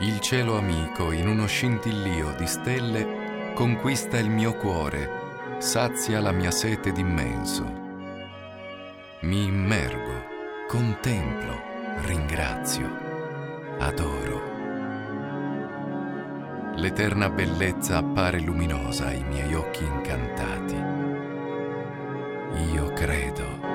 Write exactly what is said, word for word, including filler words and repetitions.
Il cielo amico, in uno scintillio di stelle, conquista il mio cuore, sazia la mia sete d'immenso. Mi immergo, contemplo, ringrazio, adoro. L'eterna bellezza appare luminosa ai miei occhi incantati. Io credo